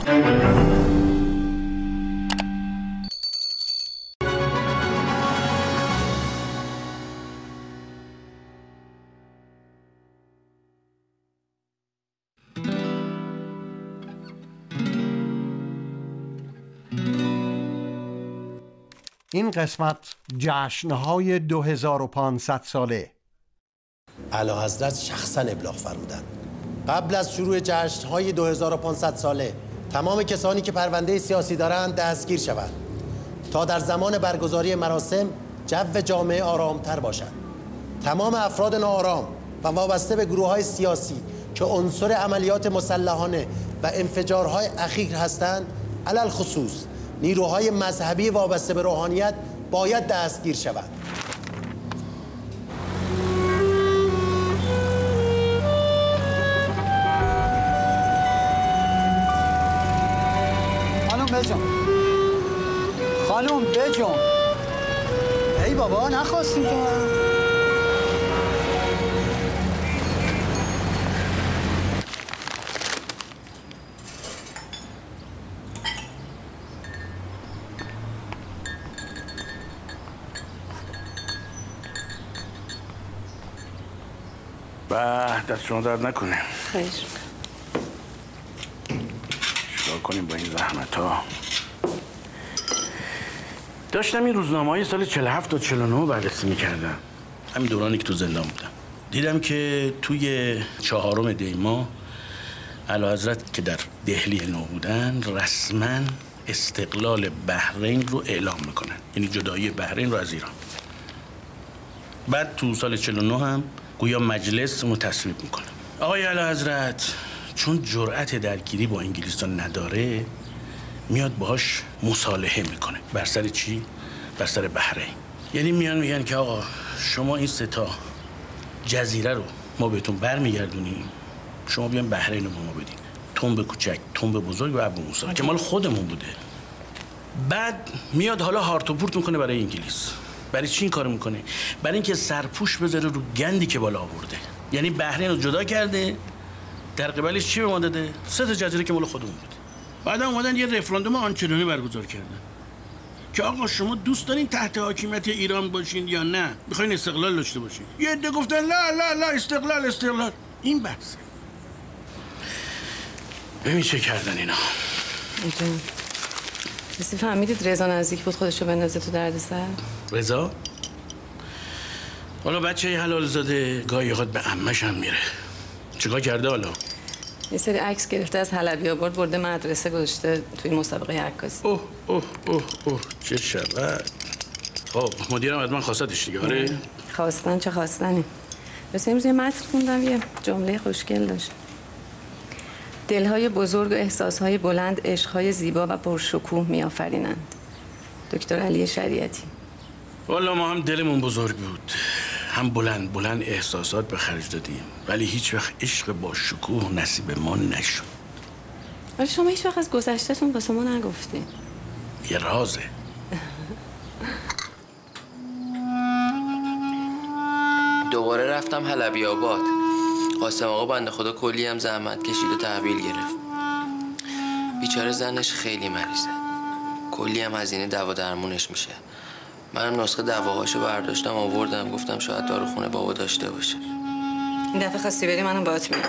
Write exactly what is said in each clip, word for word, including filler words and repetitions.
این قسمت جشن‌های دو هزار و پانصد ساله. اعلیحضرت شخصا ابلاغ فرمودند قبل از شروع جشن‌های دو هزار و پانصد ساله تمام کسانی که پرونده سیاسی دارند دستگیر شوند تا در زمان برگزاری مراسم جو جامعه آرامتر باشد. تمام افراد ناآرام و وابسته به گروه‌های سیاسی که عنصر عملیات مسلحانه و انفجارهای اخیر هستند، علل خصوص نیروهای مذهبی وابسته به روحانیت، باید دستگیر شوند. خانم بجون خانم بجون ای بابا نخواستیم تو. به دست شما درد نکنه. خیر. چیکار کنیم با این زحمت ها؟ داشتم این روزنامه های سال چهل و هفت تا چهل و نه بررسی میکردم، همین دورانی که تو زندان بودم. دیدم که توی چهارم دی ماه اعلیحضرت که در دهلی نو بودن رسما استقلال بحرین رو اعلام میکنن، یعنی جدایی بحرین رو از ایران. بعد تو سال چهل و نه هم گویا مجلس رو تصویب میکنه. آقای اعلیحضرت چون جرأت درگیری با انگلیسان نداره، میاد باهاش مصالحه میکنه. بر سر چی؟ بر سر بحرین. یعنی میان میگن که آقا شما این سه تا جزیره رو ما بهتون برمیگردونیم، شما بیان بحرین رو ما بدین. تنب کوچک، تنب بزرگ و ابو موسی که مال خودمون بوده. بعد میاد حالا هارت و پورت میکنه برای انگلیس. برای چی این کارو میکنه؟ برای اینکه سرپوش بذاره رو گندی که بالا آورده. یعنی بحرین رو جدا کرده، در قبالش چی به ما داده؟ سه تا جزیره که مال خودمون بوده. بعد اومدن یه رفراندوم آنچنانی برگزار کردن که آقا شما دوست دارین تحت حاکمیت ایران باشین یا نه؟ میخواین استقلال داشته باشین؟ یه عده گفتن لا لا لا استقلال استقلال. این بحثه. ببین چه کردن اینا. جون کسی فهمیدید رضا نزدیک بود خودشو بندازه تو دردسر؟ رضا؟ حالا بچه حلال زاده گاهی اوقات به عمش هم میره. چیکار کرده حالا؟ یه سری عکس گرفته از حلبی آباد برده مدرسه گذاشته توی مسابقه عکاسی. اوه اوه اوه اوه چه شود. خب مدیرم از من خواستش دیگه. آره خواستن چه خواستنی. بس امروز یه متن خوندم یه جمله خوشگل داشت. دلهای بزرگ و احساسهای بلند عشقهای زیبا و پرشکوه میآفرینند. دکتر علی شریعتی. والا ما هم دلمون بزرگ بود، هم بلند بلند احساسات به خرج دادیم، ولی هیچ وقت عشق با شکوه نصیب ما نشد. ولی شما هیچ وقت از گذشته‌تون واسه ما نگفتین. یه رازه. دوباره رفتم حلبی آباد. قاسم آقا بنده خدا کلی هم زحمت کشید و تحویل گرفت. بیچاره زنش خیلی مریضه، کلی هم هزینه دوا درمونش میشه. منم نسخه دواهاشو برداشتم آوردم، گفتم شاید داروخونه بابا داشته باشه. این دفعه خواستی بری منم باهات میام.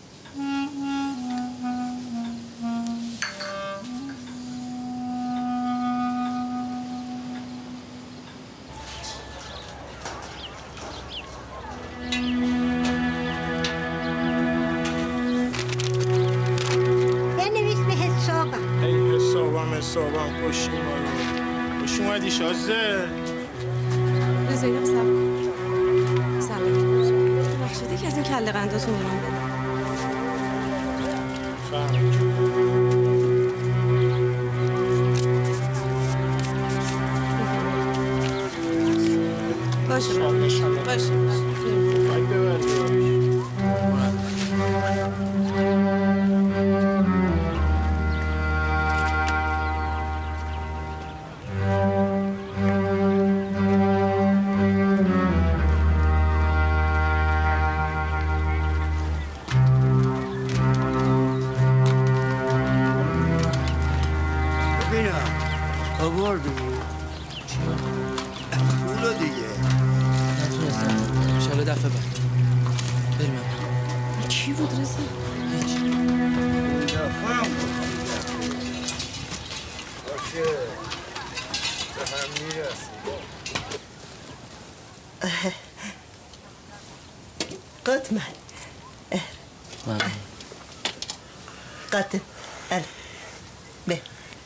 حسابم خوش اومدی. خوش اومدی شازده. رضا یه قصب کن. سلام. بخشیده که از این کله قنداتون به من بده. فهم. باشه باشه باشه باید ببرد. آوردی؟ پولو دیگه نتونستم شالا دفعه بعد بریم هم کی بود رزا؟ هیچ دفعه هم بود باشه به هم میرسیم قطمن ممنون قطم ال به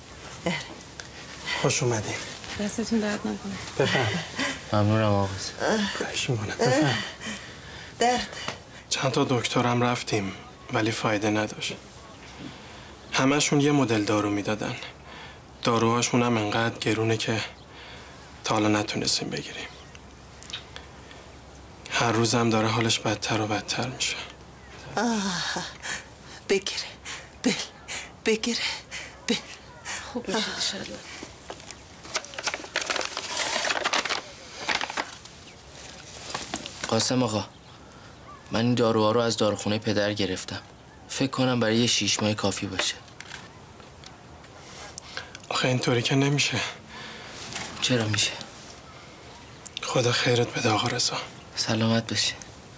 خوش اومدین. دستتون درد نکنه. بفهم. ممنونم آقا. خواهش میکنم. بفهم. درد چند تا دکترم رفتیم ولی فایده نداشت. همشون یه مدل دارو میدادن. داروهاشون هم انقدر گرونه که تا حالا نتونستیم بگیریم. هر روزم داره حالش بدتر و بدتر میشه. آه بگیره بل بگیره بل خوب میشه انشالله. قاسم آقا من این داروها رو از داروخونه پدر گرفتم. فکر کنم برای یه شیش ماه کافی باشه. آخه اینطوری که نمیشه. چرا میشه؟ خدا خیرت بده آقا رضا. سلامت بشه.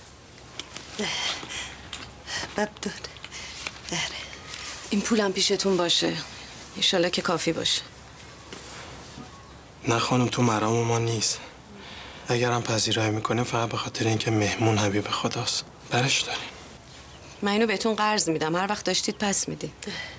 مبدون داره این پولم پیشتون باشه. انشالله که کافی باشه. نه خانم تو مرام ما نیست. اگرم پذیرایی میکنه فقط به خاطر اینکه مهمون حبیب خداست. برش دارین. من اینو بهتون قرض میدم. هر وقت داشتید پس میدید.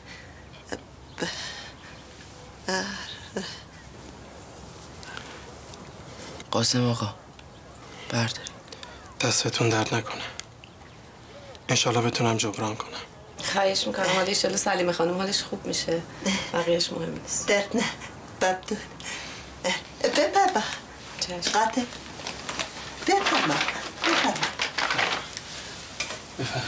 قاسم آقا بردارید. دستتون درد نکنه. انشالله بتونم جبران کنم. خواهش میکنم. حالا انشالله سلیمه خانم حالش خوب میشه. بقیهش مهم نیست. درد نه مبدون به بابا چشم. قطم بفرما بفرما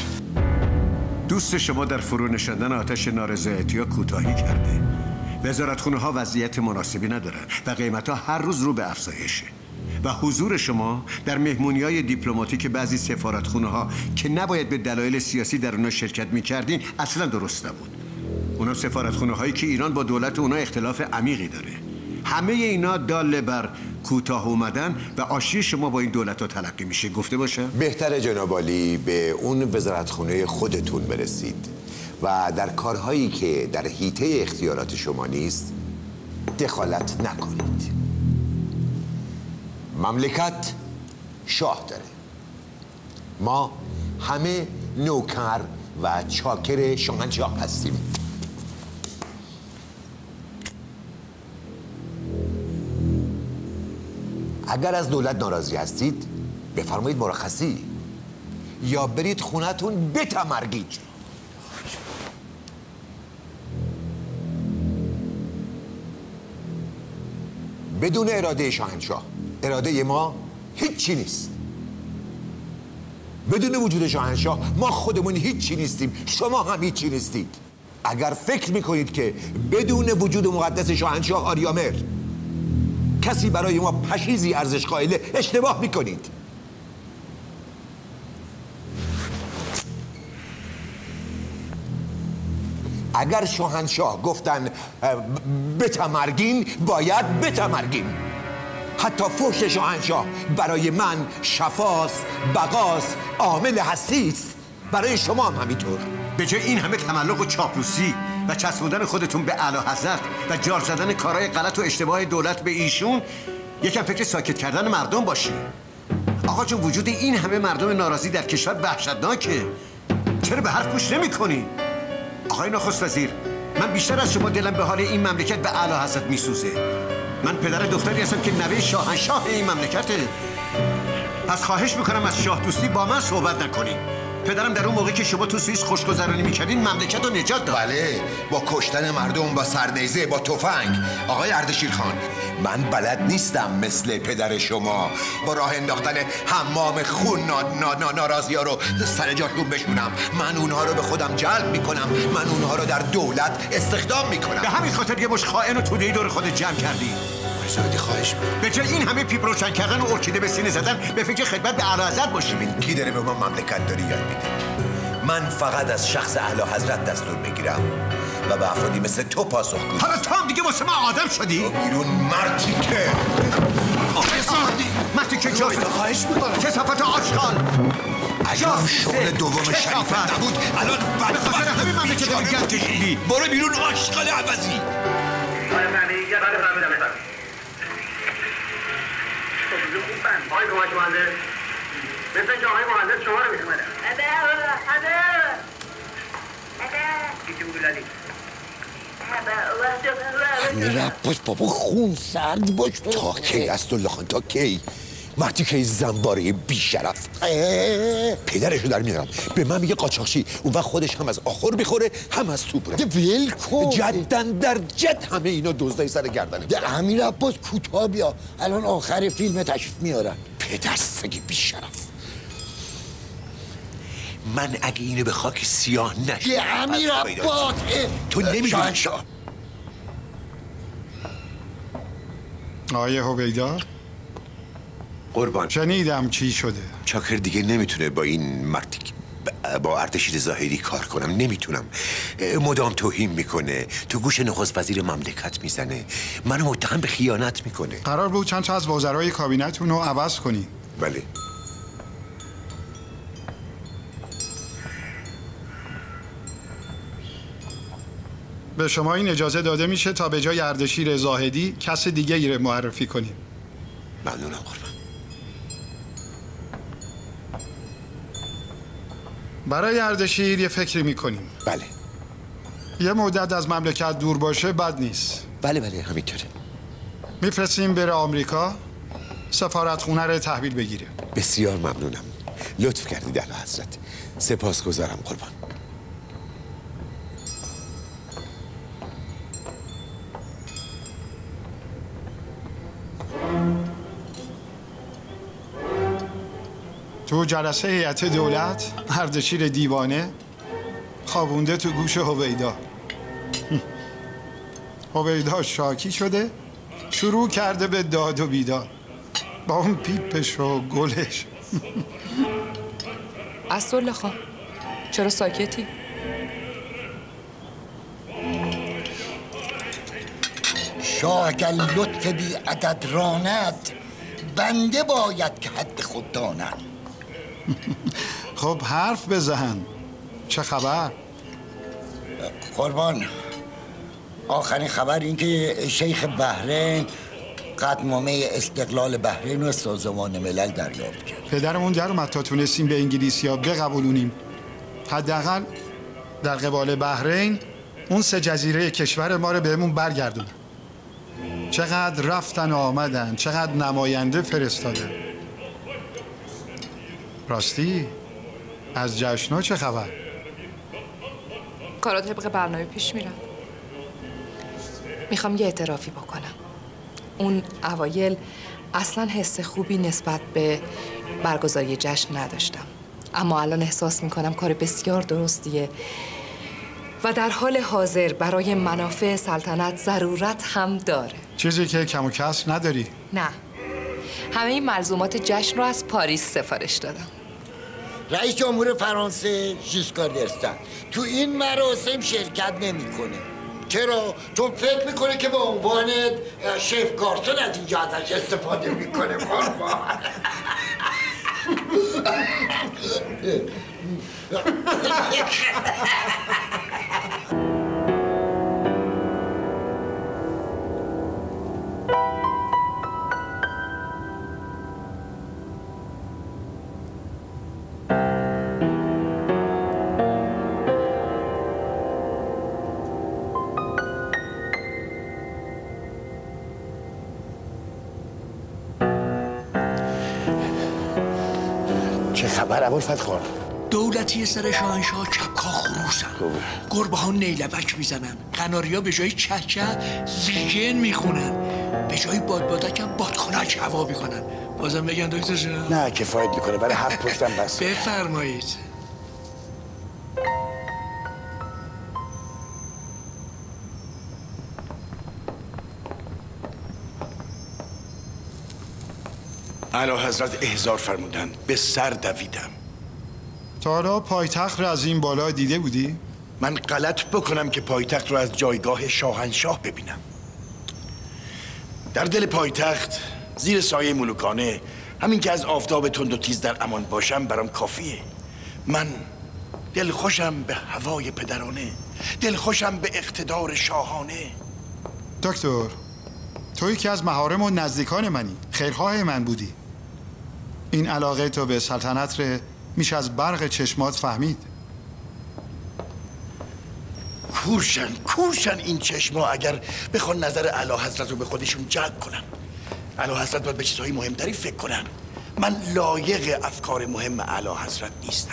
دوست شما در فرو نشاندن آتش نارضایتی‌ها کوتاهی کرده. وزارتخونه ها وضعیت مناسبی ندارن و قیمت ها هر روز رو به افزایشه و حضور شما در مهمونی های دیپلماتیک بعضی سفارتخونه ها که نباید به دلایل سیاسی در اونا شرکت میکردین اصلا درست نبود. اونا سفارتخونه هایی که ایران با دولت اونا اختلاف عمیقی داره. همه اینا داله بر کوتاه اومدن و آشتی شما با این دولت ها تلقی میشه. گفته باشم بهتر جناب عالی به اون وزارتخونه خودتون برسید و در کارهایی که در حیطه اختیارات شما نیست دخالت نکنید. مملکت شاه داره. ما همه نوکر و چاکر شاهنشاه هستیم. اگر از دولت ناراضی هستید بفرمایید مرخصی یا برید خونتون بتمرگید. بدون اراده شاهنشاه اراده ما هیچی نیست. بدون وجود شاهنشاه ما خودمون هیچی نیستیم. شما هم هیچی نیستید. اگر فکر میکنید که بدون وجود مقدس شاهنشاه آریامر کسی برای ما پشیزی ارزش قائله اشتباه میکنید. اگر شاهنشاه گفتن بتمرگین باید بتمرگین. حتی فحش شاهنشاه برای من شفاست، بقاست، عامل هستیست. برای شما هم همینطور. به جای این همه تملق و چاپلوسی و چسبوندن خودتون به اعلیحضرت و جار زدن کارهای غلط و اشتباه دولت به ایشون یکم فکر ساکت کردن مردم باشی. آقا جون وجود این همه مردم ناراضی در کشور وحشتناکه. چرا به حرف گوش نمی‌کنی؟ آقای نخست وزیر من بیشتر از شما دلم به حال این مملکت به اعلیحضرت میسوزه. من پدر دختری هستم که نوه شاهنشاه این مملکته. پس خواهش میکنم از شاه دوستی با من صحبت نکنی. پدرم در اون موقع که شما تو سوئیس خوشگذرانی میکردین مملکت رو نجات داد. بله با کشتن مردم با سرنیزه با تفنگ. آقای اردشیر خان من بلد نیستم مثل پدر شما با راه انداختن حمام خون نا نا نا ناراضی ها رو سر جاتون بشونم. من اونها رو به خودم جلب میکنم. من اونها رو در دولت استخدام میکنم. به همین خاطر یه مش خائن و توده‌ای دور خودت جمع کردی. بذارید خواهش میکنم به جای این همه پیپ روشن کردن و ارکیده به سینه زدن به فکر خدمت به اعلیحضرت باشی. کی داره به ما مملکت داری یاد میده؟ من فقط از شخص اعلی حضرت دستور میگیرم و به افرادی مثل تو پاسخگویم. حالا تو هم دیگه واسه من آدم شدی؟ بیرون مرتی که مرتی که جایی خواهش میکنم کسافت آشغال. اگر شغل دوم شریفت نبود الان به خاطر همین مملکت رو گرد کشیدی. برو بیرون آشغال عوضی. آره فهمیدی؟ یه بله فهمیدم بفهم. خب خوب فهم. آقای کمک مهندس مثل اینکه آقای مهندس شما رو میخوامده. هده هده هده کیچی بگو لالی. امیر عباس بابا خون سرد باش. تا کی اسدالله خان تا کی؟ مرتی که زنباره بیشرف پدرشو در میارم به من میگه قاچاقچی، اون وقت خودش هم از آخر میخوره هم از تو بره. ول کن جدن در جد همه اینا دزدای سر گردنه. ده امیر عباس کوتاه بیا، الان آخر فیلم تشریف میارن. پدر سگ بیشرف. من اگه اینو به خاک سیاه نشه ده امیر عباس تو نمیدونی. آقای هویدا قربان شنیدم چی شده. چاکر دیگه نمیتونه با این مردی با اردشیر ظاهری کار کنم. نمیتونم. مدام توهین میکنه، تو گوش نخست وزیر مملکت میزنه، منو متهم به خیانت میکنه. قرار بود چند تا از وزرای کابینتون رو عوض کنی. بله. به شما این اجازه داده میشه تا به جای اردشیر زاهدی کس دیگه ای رو معرفی کنیم. ممنونم قربان. برای اردشیر یه فکری میکنیم. بله. یه مدت از مملکت دور باشه بد نیست. بله بله همینطوره. میفرستیم بره آمریکا سفارتخونه رو تحویل بگیره. بسیار ممنونم. لطف کردید اعلی حضرت. سپاسگزارم قربان. تو جلسه هیئت دولت اردشیر دیوانه خوابونده تو گوش هویدا. هویدا شاکی شده شروع کرده به داد و بیداد با اون پیپش و گلش. اسدالله خان چرا ساکتی؟ شاه اگر لطف بی عدد راند بنده باید که حد خود دانم. خب حرف بزن. چه خبر؟ قربان آخرین خبر این که شیخ بحرین قدنامه استقلال بحرین و سازمان ملل دریافت کرد. پدرمون در اومد تا تونستیم به انگلیسی ها بقبولونیم حداقل در قبال بحرین اون سه جزیره کشور ما رو بهمون برگردون. چقدر رفتن و آمدن، چقدر نماینده فرستادن. راستی از جشن‌ها چه خبر؟ کارا طبق برنامه پیش میرم. میخوام یه اعترافی بکنم. اون اوایل اصلا حس خوبی نسبت به برگزاری جشن نداشتم، اما الان احساس میکنم کار بسیار درستیه و در حال حاضر برای منافع سلطنت ضرورت هم داره. چیزی که کم و کس نداری؟ نه، همه این ملزومات جشن رو از پاریس سفارش دادم. رئیس جمهور فرانسه ژیسکار دستن تو این مراسم شرکت نمیکنه. چرا؟ چون فکر میکنه که به عنوان شف گارسون از اینجا ازش استفاده میکنه. قربان چه خبر ابوالفتح خان؟ دولتی سر شاهنشاه کپکا خروسن، گربه ها نیلبک میزنن، قناریا به جای چهچه زیگن میخونن، به جای بادبادک هم بادخونک هوا میکنن. بازم بگن دکتر جان؟ نه کفایت میکنه، برای هفت پشتم بس. بفرمایید. اعلی حضرت احضار فرمودن، به سر دویدم. تا حالا پایتخت رو از این بالا دیده بودی؟ من غلط بکنم که پایتخت رو از جایگاه شاهنشاه ببینم. در دل پایتخت زیر سایه ملوکانه همین که از آفتاب تند و تیز در امان باشم برام کافیه. من دلخوشم به هوای پدرانه، دلخوشم به اقتدار شاهانه. دکتر، توی که از محارم و نزدیکان منی، خیرخواه من بودی. این علاقه تو به سلطنت ره میشه از برق چشمات فهمید. کورشن کورشن این چشما اگر بخوان نظر اعلی حضرت رو به خودشون جلب کنن. اعلی حضرت باید به چیزهای مهمتری فکر کنن. من لایق افکار مهم اعلی حضرت نیستم.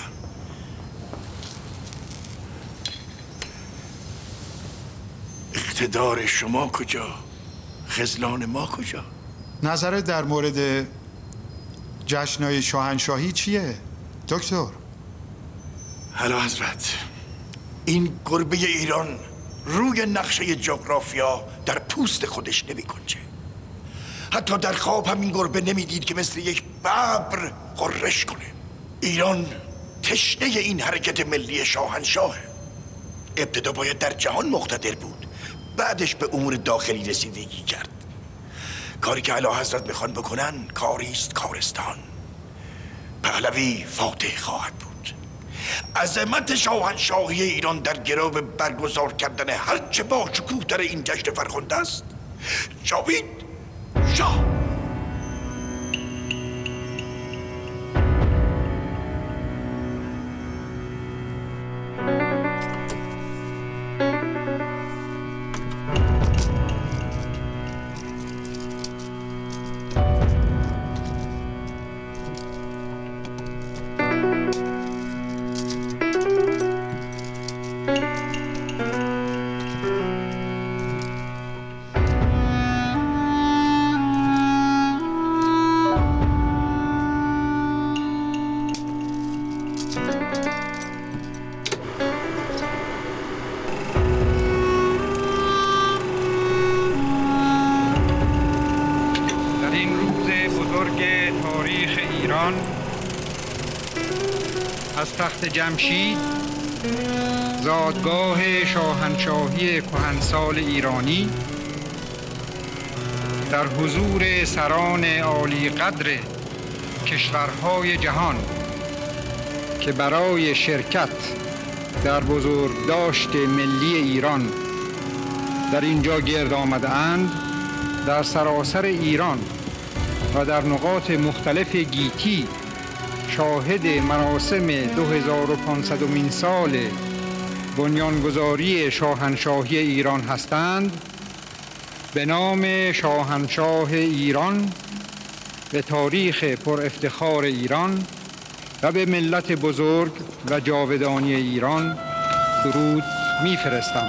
اقتدار شما کجا؟ خذلان ما کجا؟ نظرت در مورد جشنهای شاهنشاهی چیه دکتر؟ اعلی حضرت، این گربه ایران روی نقشه جغرافیا در پوست خودش نمی کنچه. حتی در خواب هم این گربه نمیدید که مثل یک ببر غرش کنه. ایران تشنه این حرکت ملی شاهنشاهه. ابتدا باید در جهان مقتدر بود، بعدش به امور داخلی رسیدگی کرد. کاری که اعلی حضرت میخوان بکنن کاریست کارستان. پهلوی فاتح خواهد بود. عظمت شاهنشاهی ایران در گرو برگزار کردن هرچه با شکوه‌تر این جشن فرخنده است. جاوید شاه. تخت جمشید، زادگاه شاهنشاهی کهنسال ایرانی، در حضور سران عالی قدر کشورهای جهان که برای شرکت در بزرگداشت ملی ایران در اینجا گرد آمده اند، در سراسر ایران و در نقاط مختلف گیتی شاهد مراسم دو هزار و پانصدمین سال بنیانگذاری شاهنشاهی ایران هستند. به نام شاهنشاه ایران، به تاریخ پر افتخار ایران و به ملت بزرگ و جاودانی ایران درود می‌فرستم.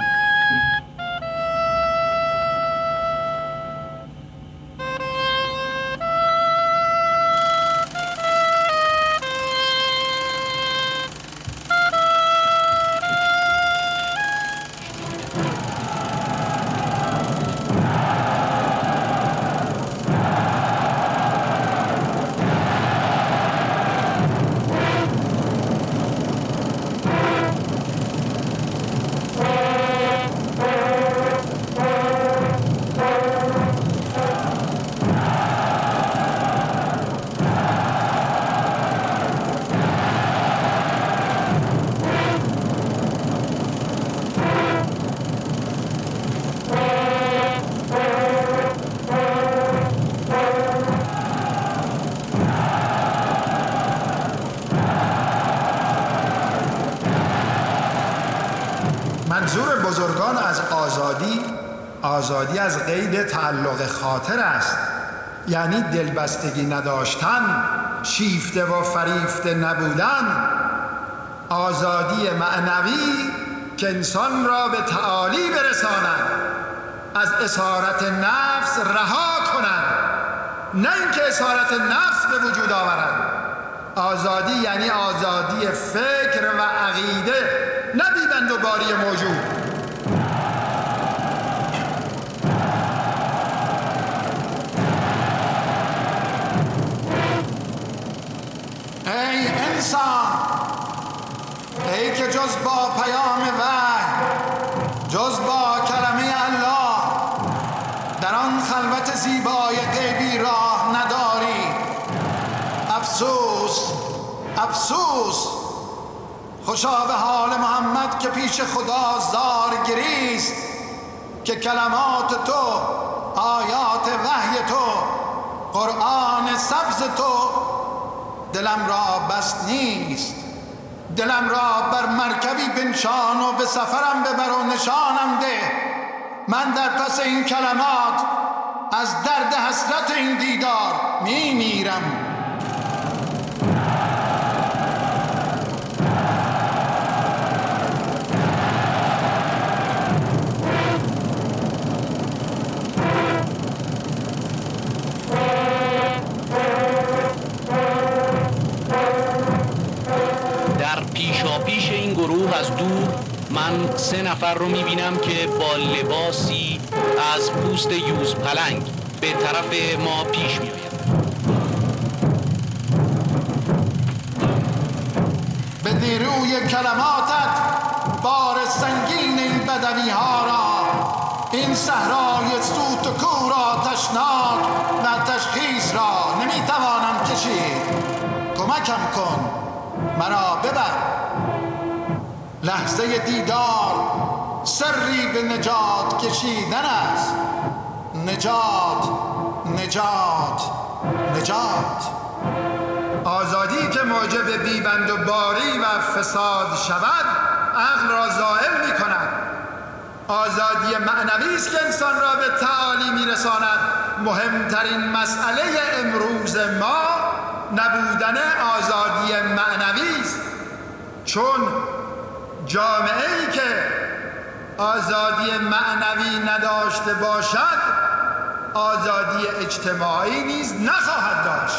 منظور بزرگان از آزادی، آزادی از قید تعلق خاطر است، یعنی دلبستگی نداشتن، شیفته و فریفته نبودن، آزادی معنوی که انسان را به تعالی برسانند، از اسارت نفس رها کنند، نه اینکه اسارت نفس به وجود آورند. آزادی یعنی آزادی فکر و عقیده، نه دیدن دو باری موجود. ای انسان، جز با پیام وحی، جز با کلمه الله در آن خلوت زیبای غیبی راه نداری. افسوس افسوس خوشا به حال محمد که پیش خدا زار گریست، که کلمات تو، آیات وحی تو، قرآن سبز تو دلم را بس نیست. دلم را بر مرکبی بنشان و به سفرم ببر و نشانم ده. من در پس این کلمات از درد حسرت این دیدار می میرم. پیش این گروه از دور من سه نفر رو میبینم که با لباسی از پوست یوز پلنگ به طرف ما پیش میآید. به نیروی کلماتت بار سنگین این بدوی ها را، این صحرای سوت و کور آتشناک و تشخیص را نمیتوانم کشید. کمکم کن، مرا ببر. لحظه دیدار سری به نجات کشیدن است. نجات نجات نجات. آزادی که موجب بیبند و باری و فساد شود عقل را زائل می کند. آزادی معنوی است که انسان را به تعالی می رساند. مهمترین مسئله امروز ما نبودن آزادی معنوی است، چون جامعه ای که آزادی معنوی نداشته باشد آزادی اجتماعی نیز نخواهد داشت.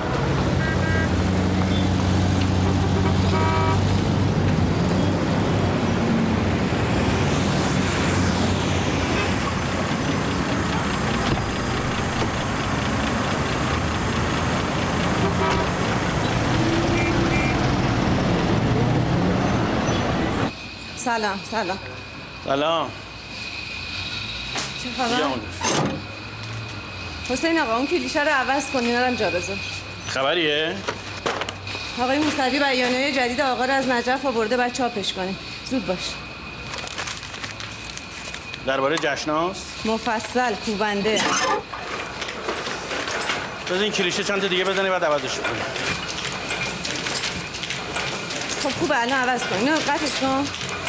سلام سلام سلام. چه خبر؟ حسین آقا اون کلیشه رو عوض کنی، نرم جا بذار. خبریه؟ آقای موسوی بیانیه جدید آقا رو از نجف آورده، باید چاپش کنیم. زود باش. درباره جشناست؟ مفصل کوبنده. بذار این کلیشه چند تا دیگه بزنی بعد عوضش کنی. خب خوبه الان عوض کنی. نه قطعش کن.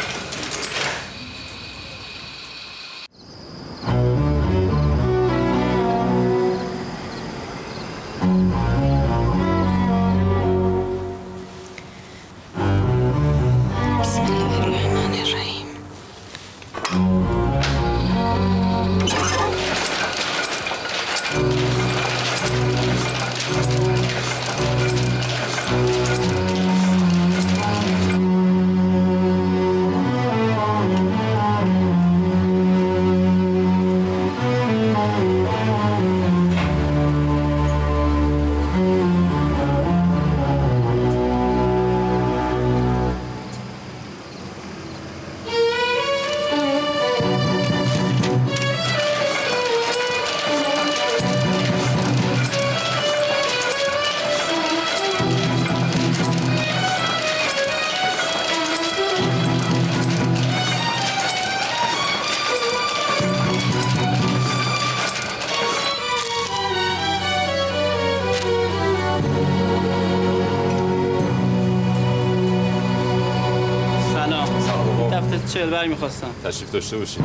چهل بر میخواستم. تشریف داشته باشید.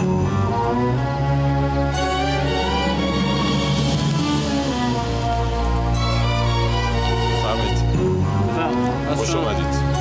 فرمایید. خوش آمدید.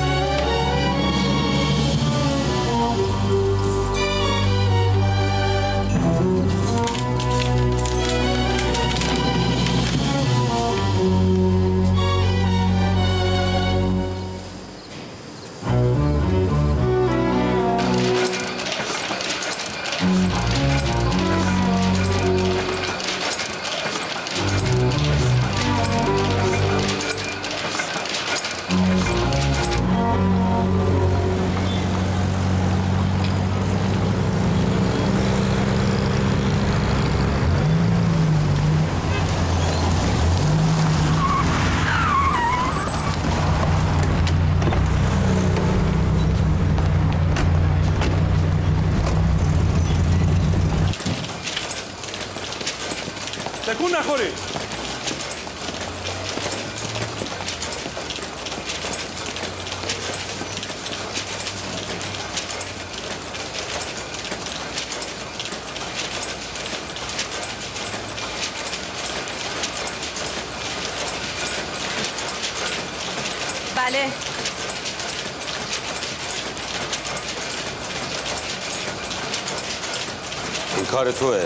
تکون نخوری. بله. این کار توه؟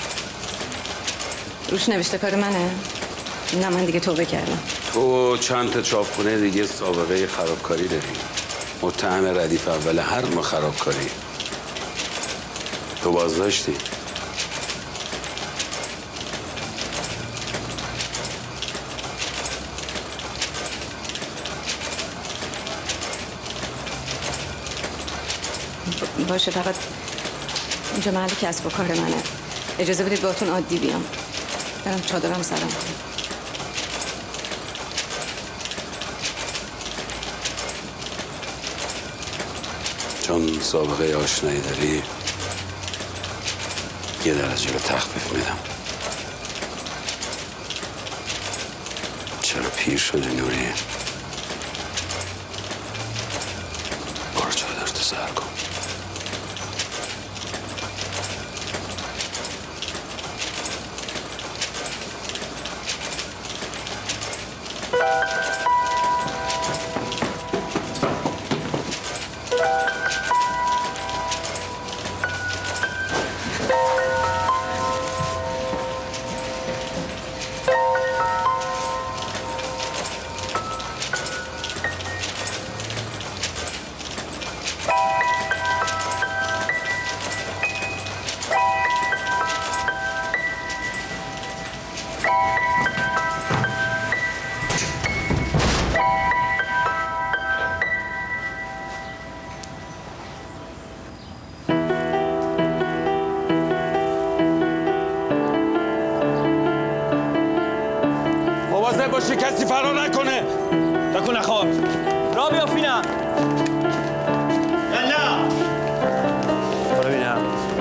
روش نوشته کار منه؟ نه من دیگه توبه کردم. تو چند تا چاپخونه دیگه سابقه خرابکاری داری. متهم ردیف اول هر نوع خرابکاری. تو بازداشتی. باشه فقط اینجا محل کسب و کار منه. اجازه بدید باهاتون عادی بیام. برم چادرم سرم کنم. چون سابقه آشنایی داری یه درجه رو تخفیف میدم. چرا پیر شده نوری؟ برو چادر تو سر کن. مواظب باشی کسی فرار نکنه. تکون نخور. را بیافینم. یلا. برو ببینم.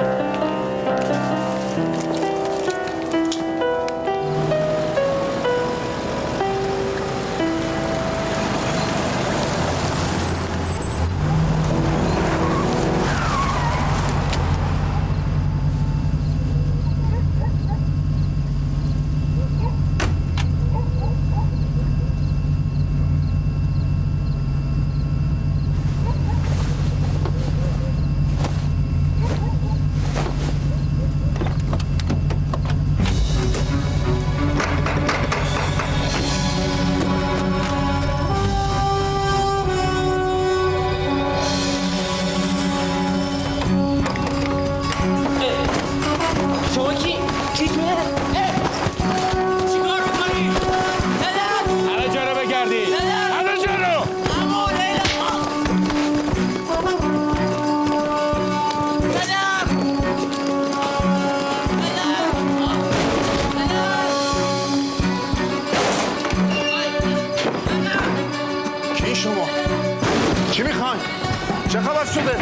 چه خبر شده؟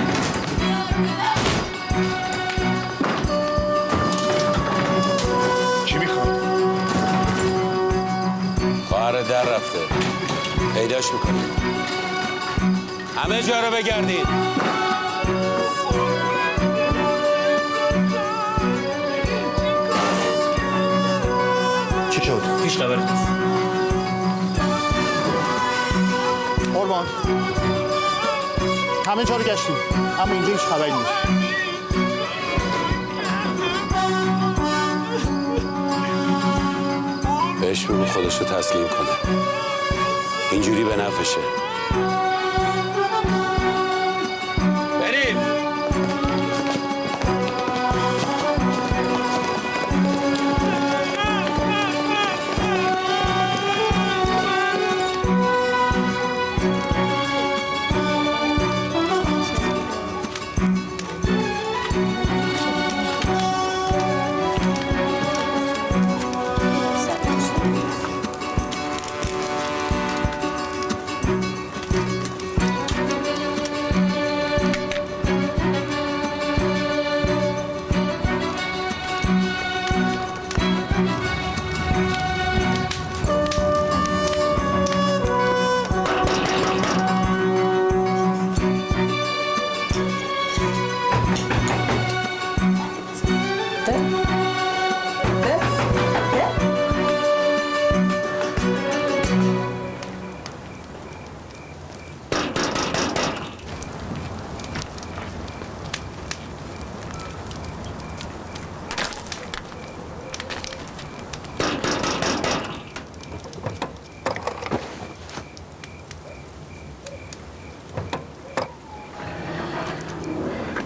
چی میخواد؟ خواهر در رفته. پیداش میکنید. همه جا رو بگردید. چی شد؟ هیچ خبری نیست. قربان همه جا رو گشتیم اما اینجا هیچ خبری نیست. بهش بگو خودش رو تسلیم کنه. اینجوری به نفشه. بریم.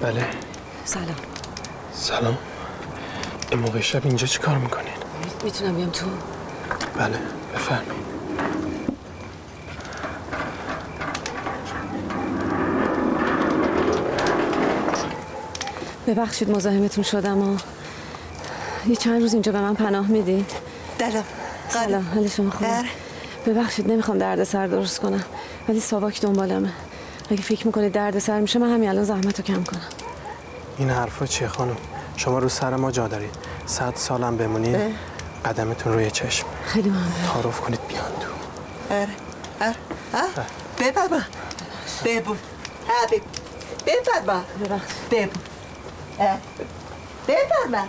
بله. سلام. سلام. این موقع شب اینجا چی کار میکنین؟ میتونم بیام تو؟ بله بفرمایید. ببخشید مزاحمتون شدم و یه چند روز اینجا به من پناه میدید؟ دلم. سلام، حال شما خوبه؟ ببخشید نمیخوام دردسر درست کنم ولی ساواک دنبالمه. اگه فکر میکنید دردسر میشه من همین الان زحمت رو کم کنم. این حرفا چیه خانم؟ شما رو سر ما جا دارید. صد سالم بمونید قدمتون روی چشم. خیلی ممنون. تعارف کنید بیان تو. اره اره اره ببابا ببو ببو ببابا ببو ببابا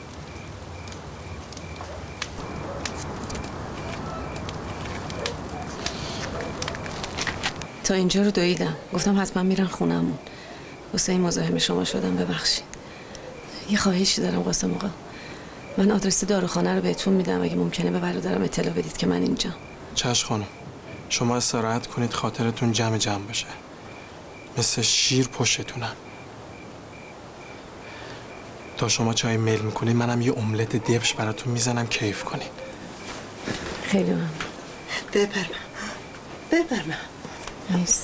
تا اینجا رو دویدم. گفتم حتما میرن خونمون. واسه این مزاحم شما شدم، ببخشید. یه خواهشی دارم قاسم آقا. من آدرس داروخانه رو بهتون میدم اگه ممکنه به برادرم اطلاع بدید که من اینجا. چشم خانم. شما استراحت کنید خاطرتون جمع جمع باشه. مثل شیر پشتتونم. تا شما چای میل میکنید منم یه املت دبش براتون میزنم کیف کنید. خیلی ممنون. ببرم ببرم. مرسی.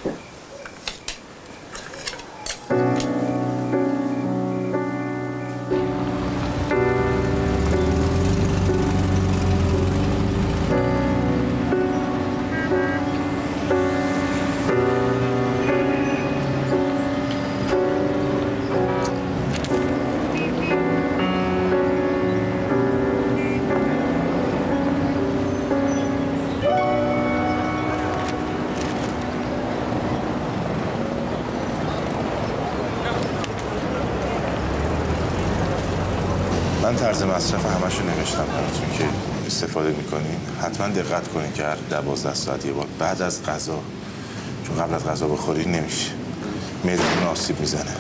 من طرز مصرف همش رو نوشتم براتون که استفاده میکنین. حتما دقت کنین که هر دوازده ساعت یه بار بعد از غذا، چون قبل از غذا بخورین نمیشه، معدتون آسیب میزنه.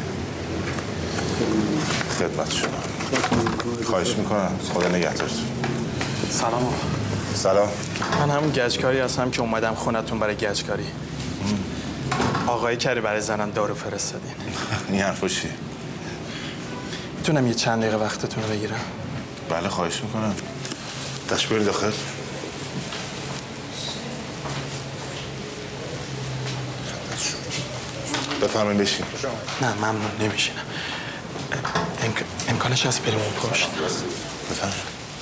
خدمت شما. خواهش میکنم. خدا نگهدارتون. سلام آقا. سلام. من همون گچکاری هستم که اومدم خونتون برای گچکاری. آقای کری برای زنم دارو فرستادین. این حرفا چیه؟ میتونم یه چند دقیقه وقتتون رو بگیرم؟ بله خواهش میکنم. تشریف بیارید داخل. بفرمایید بشین. نه ممنون نمیشینم. امک... امکانش هست بریم اون پشت. بفرمایید.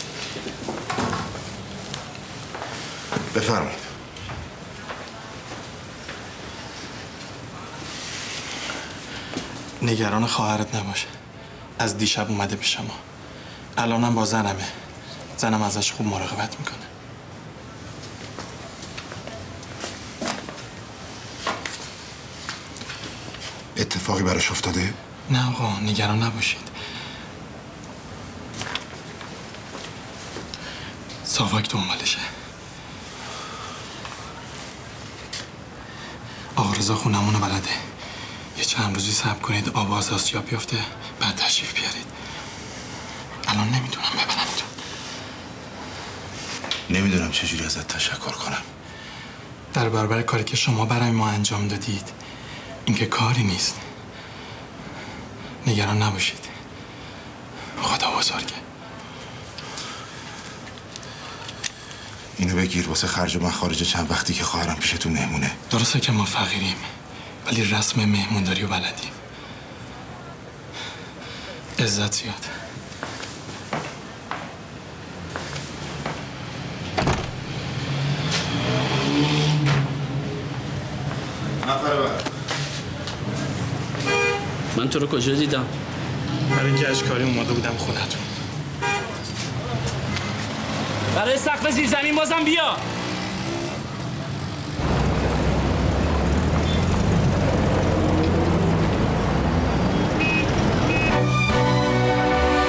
بفرمایید. نگران خواهرت نباش. از دیشب اومده پیش ما. الانم با زنمه. زنم ازش خوب مراقبت میکنه. اتفاقی براش افتاده؟ نه آقا نگران نباشید. ساواک دنبالشه. آقا رضا خونمونو بلده. یه چند روزی صبر کنید آب از آسیاب بیفته بعد تشریف بیارید. الان نمیدونم ببرمتون. نمیدونم چجوری ازت تشکر کنم. در برابر کاری که شما برای ما انجام دادید این که کاری نیست. نگران نباشید. خدا بزرگه. اینو بگیر واسه خرج من خارج چند وقتی که خواهرم پیشتون مهمونه. درسته که ما فقیریم ولی رسم مهمونداری رو بلدیم. عزت زیاد. نفر بعد. من تو رو کجا دیدم؟ برای گشتکاری اومده بودم خونتون. برای سقف زیرزمین بازم بیا.